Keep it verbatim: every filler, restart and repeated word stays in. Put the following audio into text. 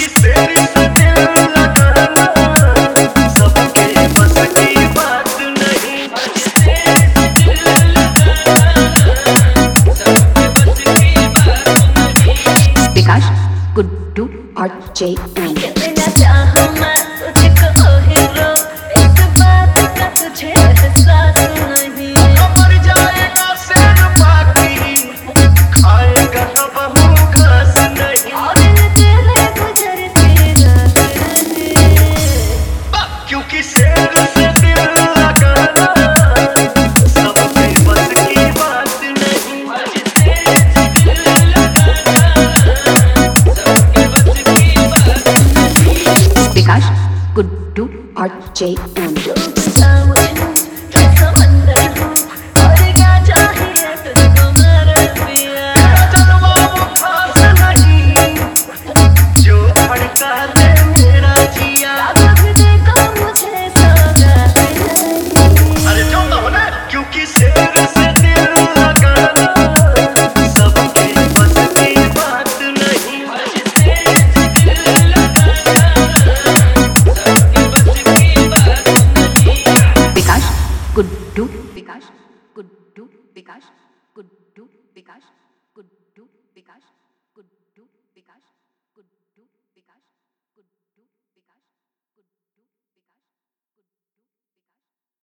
क्योंकि शेर से दिल लगाना सबके बस की बात नहीं। शेर से दिल लगाना सबके बस की बात नहीं। विकास गुड्डू और जे एंड कितना चाहूं मैं तुझको ओ हीरो, एक बात का तुझे एहसास नहीं। मर जाएगा शेर बाकी खाएगा तो बहु घास नहीं। और दिल तेरे गुजरती रात नहीं, क्योंकि शेर से दिल लगाना सबके बस की बात नहीं। शेर से दिल लगाना सबके बस की बात नहीं। विकास गुड्डू और जे एंड कैसा बंदर हूँ और क्या चाहिए तुझको मेरे पिया। जलवा वो खास नहीं जो धड़का दे मेरा जिया। कभी देखो मुझे सौगात नहीं। अरे जो ना हो ना, क्योंकि शेर से दिल लगाना सबके बस की बात नहीं। शेर से दिल लगाना सबके बस की बात नहीं। विकास गुड्डू विकास गुड्डू विकास गुड्डू विकास गुड्डू विकास गुड्डू विकास गुड्डू विकास